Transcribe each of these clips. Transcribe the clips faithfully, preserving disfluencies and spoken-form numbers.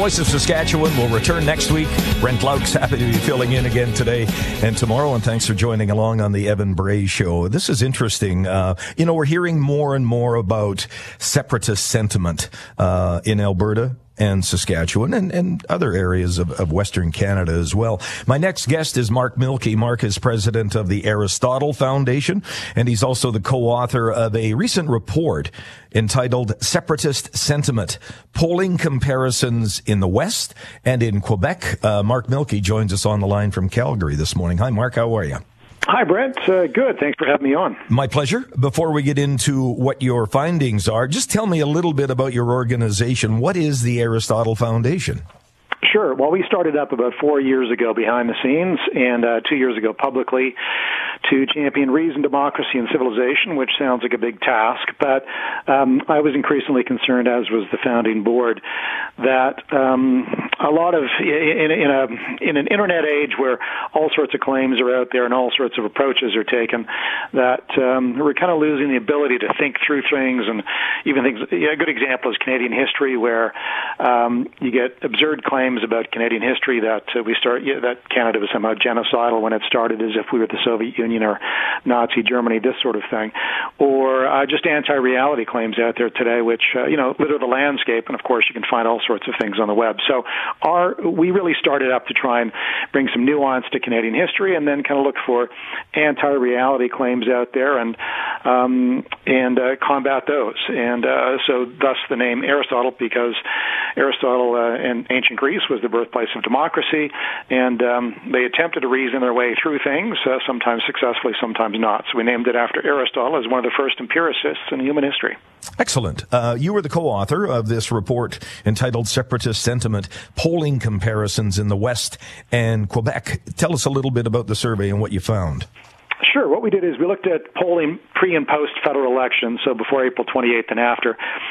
Voice of Saskatchewan will return next week. Brent Lauk's happy to be filling in again today and tomorrow, and thanks for joining along on the Evan Bray Show. This is interesting. Uh, you know, we're hearing more and more about separatist sentiment uh, in Alberta and Saskatchewan and, and other areas of, of Western Canada as well. My next guest is Mark Milke. Mark is president of the Aristotle Foundation, and he's also the co-author of a recent report entitled Separatist Sentiment, Polling Comparisons in the West and in Quebec. Uh, Mark Milke joins us on the line from Calgary this morning. Hi, Mark. How are you? Hi, Brent. Uh, good. Thanks for having me on. My pleasure. Before we get into what your findings are, just tell me a little bit about your organization. What is the Aristotle Foundation? Sure. Well, we started up about four years ago behind the scenes and uh, two years ago publicly to champion reason, democracy, and civilization, which sounds like a big task. But um, I was increasingly concerned, as was the founding board, that um, a lot of, in, in, a, in an internet age where all sorts of claims are out there and all sorts of approaches are taken, that um, we're kind of losing the ability to think through things. And even things, yeah, a good example is Canadian history, where um, you get absurd claims about Canadian history that uh, we start yeah, that Canada was somehow genocidal when it started, as if we were the Soviet Union or Nazi Germany, this sort of thing, or uh, just anti-reality claims out there today, which uh, you know litter the landscape. And of course, you can find all sorts of things on the web. So, our we really started up to try and bring some nuance to Canadian history, and then kind of look for anti-reality claims out there and um, and uh, combat those. And uh, so, thus the name Aristotle, because Aristotle uh, in ancient Greece was the birthplace of democracy, and um, they attempted to reason their way through things, uh, sometimes successfully, sometimes not. So we named it after Aristotle as one of the first empiricists in human history. Excellent. Uh, you were the co-author of this report entitled Separatist Sentiment, Polling Comparisons in the West and Quebec. Tell us a little bit about the survey and what you found. Sure. What we did is we looked at polling pre- and post-federal elections, so before April twenty-eighth and after,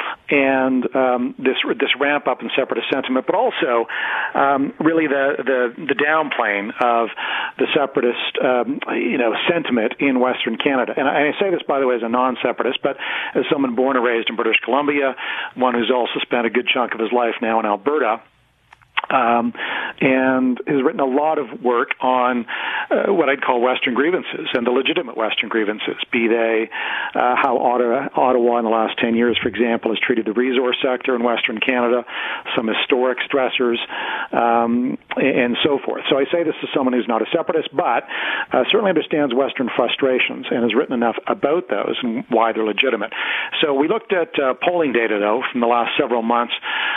and um, this this ramp up in separatist sentiment, but also um, really the, the the downplaying of the separatist um, you know sentiment in Western Canada. And I, I say this, by the way, as a non-separatist, but as someone born and raised in British Columbia, one who's also spent a good chunk of his life now in Alberta. Um, and has written a lot of work on uh, what I'd call Western grievances and the legitimate Western grievances, be they uh, how Ottawa, Ottawa in the last ten years, for example, has treated the resource sector in Western Canada, some historic stressors, um, and so forth. So I say this to someone who's not a separatist, but uh, certainly understands Western frustrations and has written enough about those and why they're legitimate. So we looked at uh, polling data, though, from the last several months,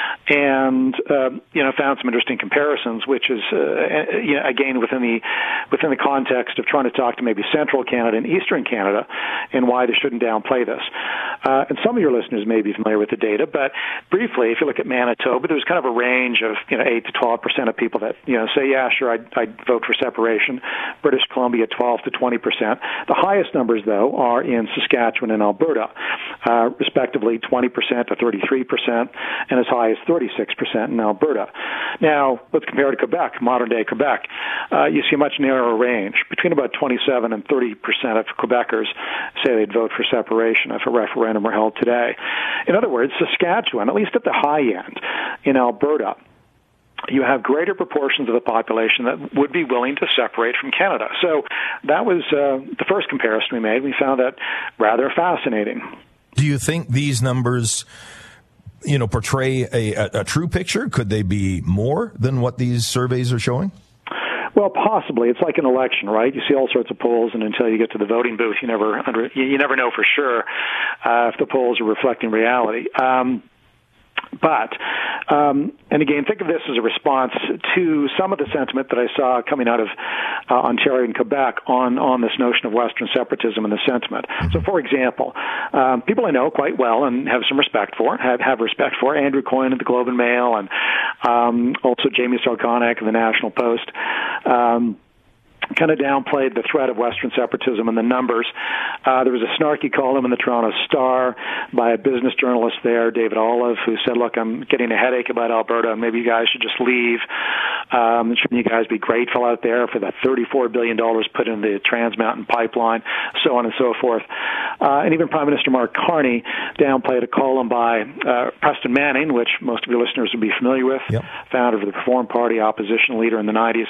and uh, you know found some interesting comparisons, which is uh, you know, again within the within the context of trying to talk to maybe Central Canada and Eastern Canada, and why they shouldn't downplay this. Uh, and some of your listeners may be familiar with the data, but briefly, if you look at Manitoba, there's kind of a range of you know eight to twelve percent of people that you know say, yeah, sure, I'd, I'd vote for separation. British Columbia, twelve to twenty percent. The highest numbers, though, are in Saskatchewan and Alberta, uh, respectively twenty percent to thirty-three percent, and as high as thirty-six percent in Alberta. Now, let's compare to Quebec, modern-day Quebec. Uh, you see a much narrower range. Between about twenty-seven and thirty percent of Quebecers say they'd vote for separation if a referendum were held today. In other words, Saskatchewan, at least at the high end, in Alberta, you have greater proportions of the population that would be willing to separate from Canada. So that was uh, the first comparison we made. We found that rather fascinating. Do you think these numbers, you know, portray a, a, a true picture? Could they be more than what these surveys are showing? Well, possibly. It's like an election, right? You see all sorts of polls, and until you get to the voting booth, you never under, you never know for sure uh, if the polls are reflecting reality. Um, But, um, and again, think of this as a response to some of the sentiment that I saw coming out of uh, Ontario and Quebec on, on this notion of Western separatism and the sentiment. So, for example, um, people I know quite well and have some respect for, have, have respect for, Andrew Coyne of the Globe and Mail, and um, also Jamie Sarkonak of the National Post, um, kind of downplayed the threat of Western separatism and the numbers. Uh, there was a snarky column in the Toronto Star by a business journalist there, David Olive, who said, look, I'm getting a headache about Alberta. Maybe you guys should just leave. Um, shouldn't you guys be grateful out there for the thirty-four billion dollars put in the Trans Mountain Pipeline, so on and so forth. Uh, and even Prime Minister Mark Carney downplayed a column by uh, Preston Manning, which most of your listeners would be familiar with, yep. founder of the Reform Party, opposition leader in the nineties.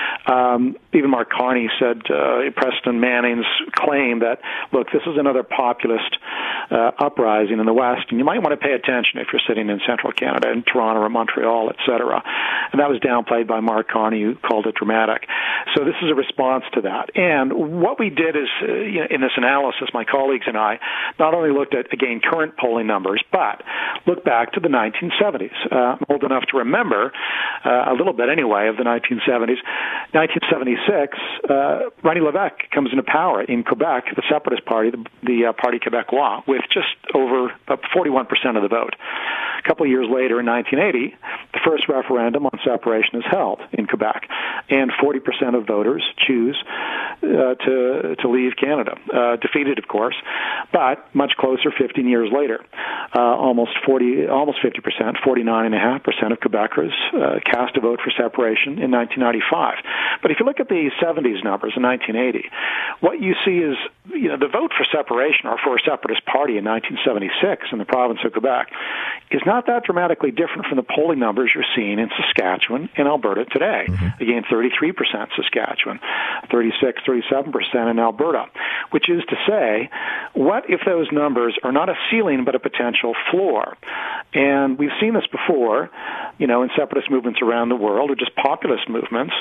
Um, even Mark Carney said uh, Preston Manning's claim that, look, this is another populist uh, uprising in the West, and you might want to pay attention if you're sitting in central Canada, in Toronto or Montreal, et cetera. And that was downplayed by Mark Carney, who called it dramatic. So this is a response to that. And what we did is, uh, you know, in this analysis, my colleagues and I not only looked at, again, current polling numbers, but looked back to the nineteen seventies. Uh, I'm old enough to remember, uh, a little bit anyway, of the nineteen seventies. nineteen seventy-six, uh, René Lévesque comes into power in Quebec, the Separatist Party, the, the uh, Parti Québécois, with just over uh, forty-one percent of the vote. A couple of years later, in nineteen eighty, the first referendum on separation is held in Quebec, and forty percent of voters choose uh, to to leave Canada. Uh, defeated, of course, but much closer fifteen years later. Uh, almost forty, almost fifty percent, forty-nine point five percent of Quebecers uh, cast a vote for separation in nineteen ninety-five. But if you look at the seventies numbers in nineteen eighty, what you see is, you know, the vote for separation or for a separatist party in nineteen seventy-six in the province of Quebec is not that dramatically different from the polling numbers you're seeing in Saskatchewan and Alberta today. Mm-hmm. Again, thirty-three percent Saskatchewan, thirty-six, thirty-seven percent in Alberta, which is to say, what if those numbers are not a ceiling but a potential floor? And we've seen this before, you know, in separatist movements around the world or just populist movements.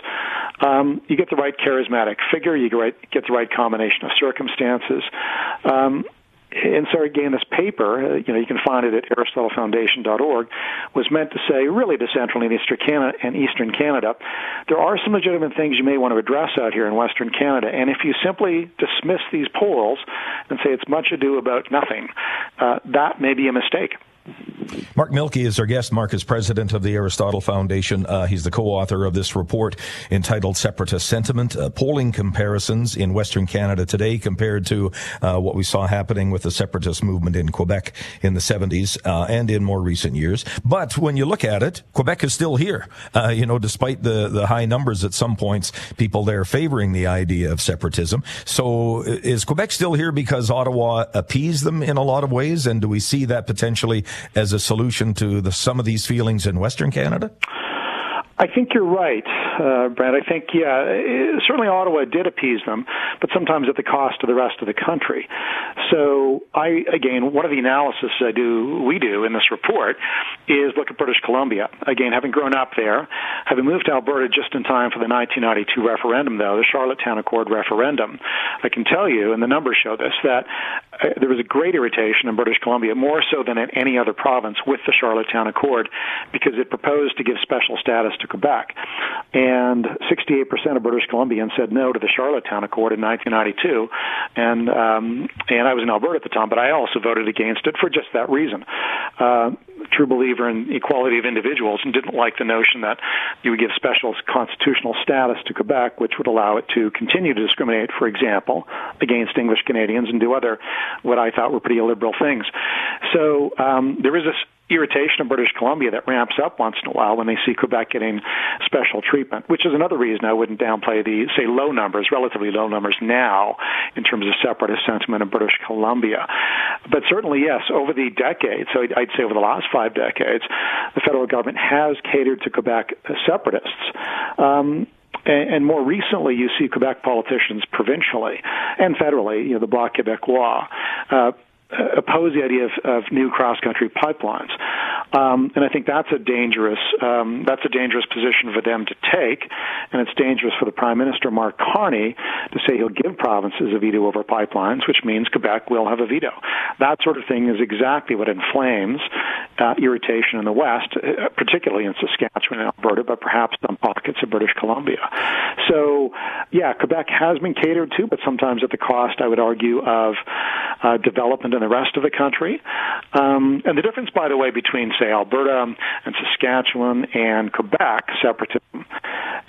Um, you get the right charismatic figure, you get the right combination of circumstances. Um, And so, again, this paper, uh, you know, you can find it at aristotle foundation dot org, was meant to say, really, to Central and Eastern Canada, and Eastern Canada, there are some legitimate things you may want to address out here in Western Canada. And if you simply dismiss these polls and say it's much ado about nothing, uh, that may be a mistake. Mark Mielke is our guest. Mark is president of the Aristotle Foundation. Uh, he's the co-author of this report entitled Separatist Sentiment, uh, Polling Comparisons in Western Canada Today compared to uh, what we saw happening with the separatist movement in Quebec in the seventies uh, and in more recent years. But when you look at it, Quebec is still here. Uh, you know, despite the, the high numbers at some points, people there favoring the idea of separatism. So is Quebec still here because Ottawa appeased them in a lot of ways? And do we see that potentially as a solution to the, some of these feelings in Western Canada? I think you're right, uh, Brad. I think, yeah, it, certainly Ottawa did appease them, but sometimes at the cost of the rest of the country. So I, again, one of the analysis I do, we do in this report is look at British Columbia. Again, having grown up there, having moved to Alberta just in time for the nineteen ninety-two referendum, though, the Charlottetown Accord referendum, I can tell you, and the numbers show this, that uh, there was a great irritation in British Columbia, more so than in any other province, with the Charlottetown Accord, because it proposed to give special status to Quebec. And sixty-eight percent of British Columbians said no to the Charlottetown Accord in nineteen ninety-two. And um, and I was in Alberta at the time, but I also voted against it for just that reason. Uh, true believer in equality of individuals, and didn't like the notion that you would give special constitutional status to Quebec, which would allow it to continue to discriminate, for example, against English Canadians and do other, what I thought were pretty illiberal things. So um, there is this irritation in British Columbia that ramps up once in a while when they see Quebec getting special treatment, which is another reason I wouldn't downplay the, say, low numbers, relatively low numbers now in terms of separatist sentiment in British Columbia. But certainly, yes, over the decades, so I'd say over the last five decades, the federal government has catered to Quebec separatists. Um, And more recently, you see Quebec politicians provincially and federally, you know, the Bloc Québécois, uh, oppose the idea of, of new cross-country pipelines, um, and I think that's a dangerous um, that's a dangerous position for them to take, and it's dangerous for the Prime Minister Mark Carney to say he'll give provinces a veto over pipelines, which means Quebec will have a veto. That sort of thing is exactly what inflames uh, irritation in the West, uh, particularly in Saskatchewan and Alberta, but perhaps some pockets of British Columbia. So, yeah, Quebec has been catered to, but sometimes at the cost, I would argue, of uh, development in the rest of the country. Um, and the difference, by the way, between, say, Alberta and Saskatchewan and Quebec separatism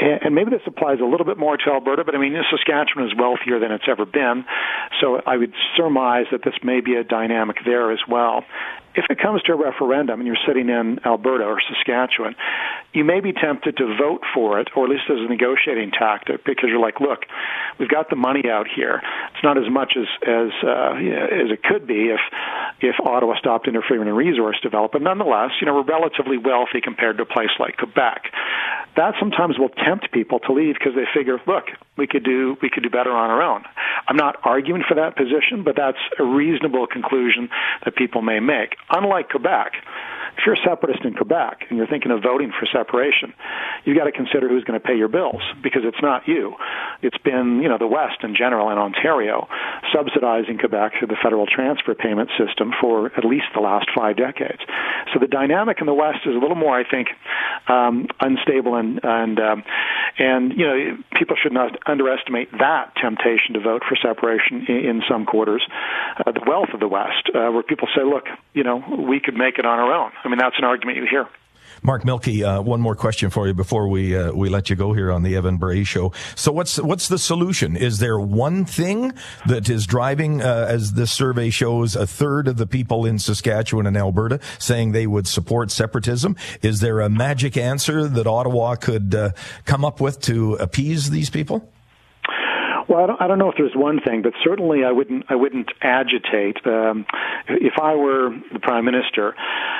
and maybe this applies a little bit more to Alberta, but I mean, Saskatchewan is wealthier than it's ever been, so I would surmise that this may be a dynamic there as well. If it comes to a referendum and you're sitting in Alberta or Saskatchewan, you may be tempted to vote for it, or at least as a negotiating tactic, because you're like, look, we've got the money out here. It's not as much as as uh, as it could be if if Ottawa stopped interfering in resource development. Nonetheless, you know, we're relatively wealthy compared to a place like Quebec. That sometimes will tempt people to leave because they figure, look, we could do we could do better on our own. I'm not arguing for that position, but that's a reasonable conclusion that people may make. Unlike Quebec, if you're a separatist in Quebec and you're thinking of voting for separation, you've got to consider who's going to pay your bills, because it's not you. It's been, you know, the West in general and Ontario subsidizing Quebec through the federal transfer payment system for at least the last five decades. So the dynamic in the West is a little more, I think, um, unstable, and and um, and you know, people should not underestimate that temptation to vote for separation in, in some quarters. Uh, the wealth of the West, uh, where people say, look, you know, we could make it on our own. I mean, that's an argument you hear. Mark Milke, uh, one more question for you before we uh, we let you go here on the Evan Bray Show. So what's what's the solution? Is there one thing that is driving, uh, as this survey shows, a third of the people in Saskatchewan and Alberta saying they would support separatism? Is there a magic answer that Ottawa could uh, come up with to appease these people? Well, I don't, I don't know if there's one thing, but certainly I wouldn't I wouldn't agitate. Um, if I were the Prime Minister,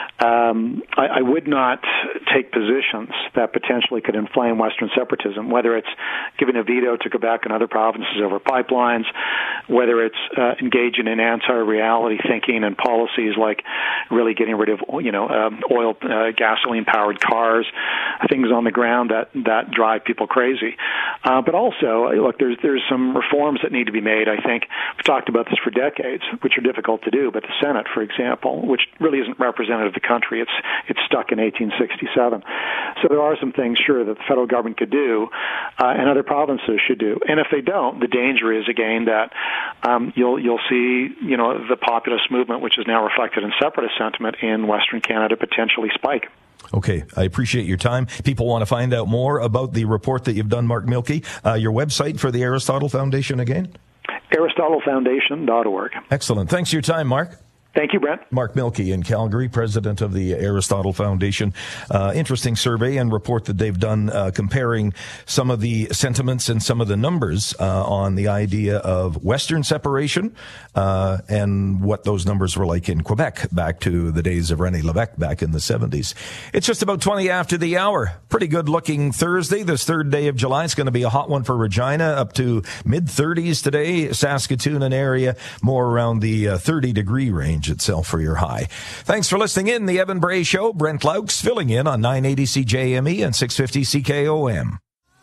um, I, I would not take positions that potentially could inflame Western separatism, whether it's giving a veto to Quebec and other provinces over pipelines, whether it's uh, engaging in anti-reality thinking and policies like really getting rid of, you know, um, oil, uh, gasoline-powered cars, things on the ground that, that drive people crazy. Uh, but also, look, there's there's some reforms that need to be made. I think we've talked about this for decades, which are difficult to do. But the Senate, for example, which really isn't representative of the country, it's it's stuck in eighteen sixty-seven. So there are some things, sure, that the federal government could do, uh, and other provinces should do. And if they don't, the danger is again that um, you'll you'll see, you know, the populist movement, which is now reflected in separatist sentiment in Western Canada, potentially spike. Okay, I appreciate your time. People want to find out more about the report that you've done, Mark Milke. Uh, your website for the Aristotle Foundation again? aristotle foundation dot org. Excellent. Thanks for your time, Mark. Thank you, Brent. Mark Milke in Calgary, president of the Aristotle Foundation. Uh, interesting survey and report that they've done uh, comparing some of the sentiments and some of the numbers uh, on the idea of Western separation uh, and what those numbers were like in Quebec back to the days of René Lévesque back in the seventies. It's just about twenty after the hour. Pretty good looking Thursday, this third day of July. It's going to be a hot one for Regina, up to mid thirties today. Saskatoon and area, more around the uh, thirty degree range itself for your high. Thanks for listening in. The Evan Bray Show. Brent Laux filling in on nine eighty C J M E and six fifty C K O M.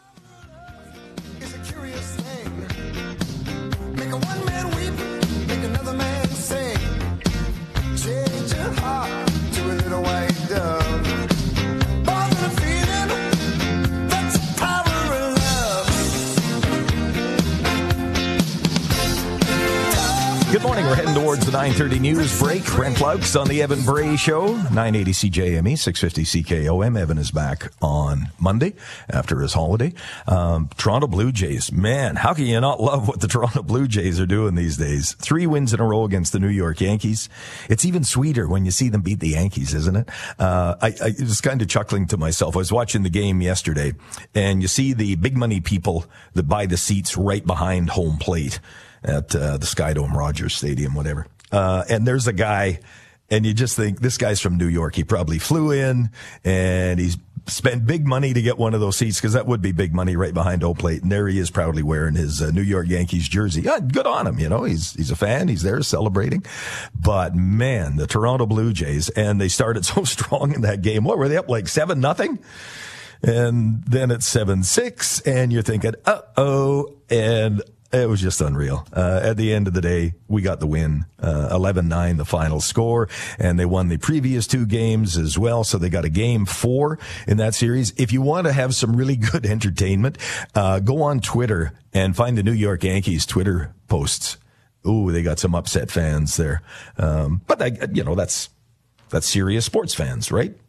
Good morning. We're heading towards the nine thirty news break. Brent Laux on the Evan Bray Show, nine eighty C J M E, six fifty C K O M. Evan is back on Monday after his holiday. Um, Toronto Blue Jays. Man, how can you not love what the Toronto Blue Jays are doing these days? Three wins in a row against the New York Yankees. It's even sweeter when you see them beat the Yankees, isn't it? Uh, I, I was kind of chuckling to myself. I was watching the game yesterday, and you see the big money people that buy the seats right behind home plate at uh, the Skydome, Rogers Stadium, whatever. Uh, and there's a guy, and you just think, this guy's from New York. He probably flew in, and he's spent big money to get one of those seats, because that would be big money right behind home plate. And there he is, proudly wearing his uh, New York Yankees jersey. Yeah, good on him, you know. He's he's a fan. He's there celebrating. But, man, the Toronto Blue Jays, and they started so strong in that game. What, were they up like seven nothing? And then it's seven six, and you're thinking, uh-oh, and it was just unreal. Uh, at the end of the day, we got the win, uh, eleven nine, the final score, and they won the previous two games as well. So they got a game four in that series. If you want to have some really good entertainment, uh, go on Twitter and find the New York Yankees Twitter posts. Ooh, they got some upset fans there. Um, but I, you know, that's, that's serious sports fans, right?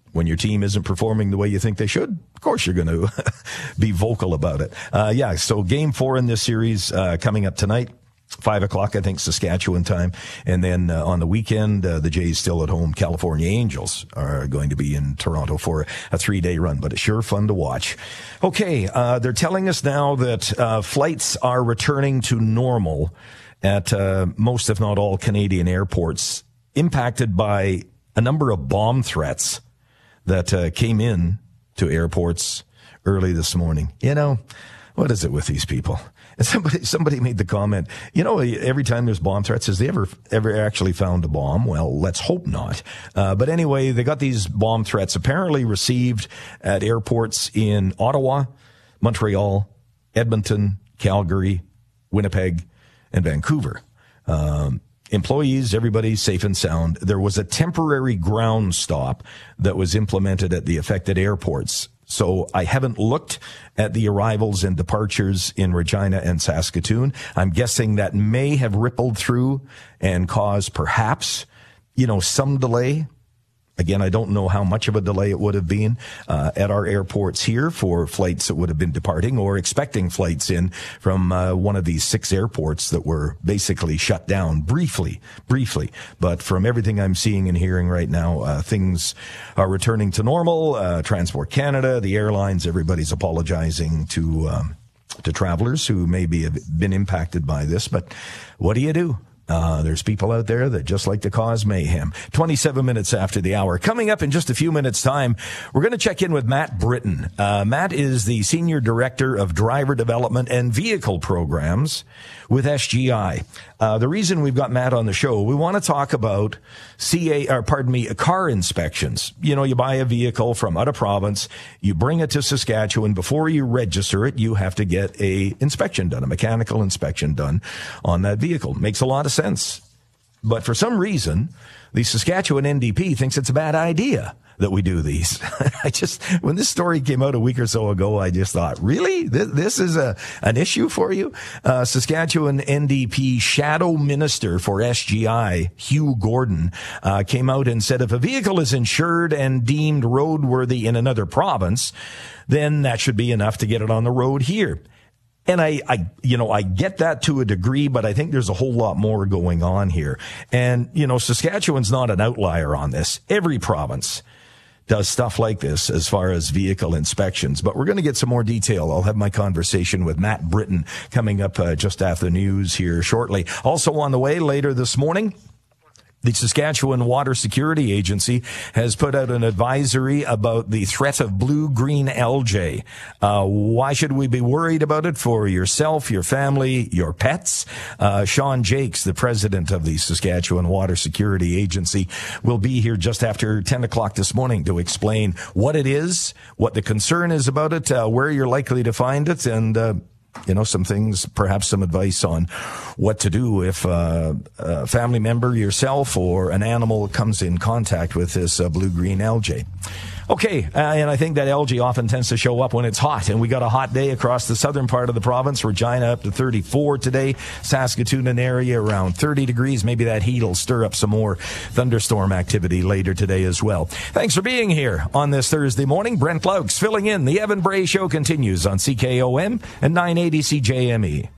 When your team isn't performing the way you think they should, of course you're going to be vocal about it. Uh, yeah, so game four in this series uh, coming up tonight. Five o'clock, I think, Saskatchewan time. And then uh, on the weekend, uh, the Jays still at home. California Angels are going to be in Toronto for a three-day run, but it's sure fun to watch. Okay, uh, they're telling us now that uh, flights are returning to normal at uh, most, if not all, Canadian airports, impacted by a number of bomb threats that uh, came in to airports early this morning. You know, what is it with these people? And somebody, somebody made the comment, you know, every time there's bomb threats, has they ever, ever actually found a bomb? Well, let's hope not. Uh, but anyway, they got these bomb threats apparently received at airports in Ottawa, Montreal, Edmonton, Calgary, Winnipeg, and Vancouver. Um, employees, everybody safe and sound. There was a temporary ground stop that was implemented at the affected airports. So I haven't looked at the arrivals and departures in Regina and Saskatoon. I'm guessing that may have rippled through and caused perhaps, you know, some delay. Again, I don't know how much of a delay it would have been uh, at our airports here for flights that would have been departing or expecting flights in from uh, one of these six airports that were basically shut down briefly, briefly. But from everything I'm seeing and hearing right now, uh, things are returning to normal. Uh, Transport Canada, the airlines, everybody's apologizing to um, to travelers who maybe have been impacted by this. But what do you do? Uh, there's people out there that just like to cause mayhem. twenty-seven minutes after the hour. Coming up in just a few minutes' time, we're going to check in with Matt Britton. Uh, Matt is the Senior Director of Driver Development and Vehicle Programs with S G I. Uh, the reason we've got Matt on the show, we want to talk about C A, or pardon me, car inspections. You know, you buy a vehicle from out of province, you bring it to Saskatchewan. Before you register it, you have to get a inspection done, a mechanical inspection done on that vehicle. Makes a lot of sense. But for some reason, the Saskatchewan N D P thinks it's a bad idea that we do these. I just, when this story came out a week or so ago, I just thought, really? This, this is a, an issue for you? Uh, Saskatchewan N D P Shadow Minister for S G I, Hugh Gordon, uh, came out and said if a vehicle is insured and deemed roadworthy in another province, then that should be enough to get it on the road here. And I, I, you know, I get that to a degree, but I think there's a whole lot more going on here. And, you know, Saskatchewan's not an outlier on this. Every province does stuff like this as far as vehicle inspections. But we're going to get some more detail. I'll have my conversation with Matt Britton coming up uh, just after the news here shortly. Also on the way later this morning, the Saskatchewan Water Security Agency has put out an advisory about the threat of blue-green algae. Uh, why should we be worried about it for yourself, your family, your pets? Uh, Sean Jakes, the president of the Saskatchewan Water Security Agency, will be here just after ten o'clock this morning to explain what it is, what the concern is about it, uh, where you're likely to find it, and uh, you know, some things, perhaps some advice on what to do if uh, a family member, yourself, or an animal comes in contact with this uh, blue-green algae. Okay, uh, and I think that algae often tends to show up when it's hot, and we got a hot day across the southern part of the province. Regina up to thirty-four today, Saskatoon an area around thirty degrees. Maybe that heat will stir up some more thunderstorm activity later today as well. Thanks for being here on this Thursday morning. Brent Laux filling in. The Evan Bray Show continues on C K O M and nine eighty C J M E.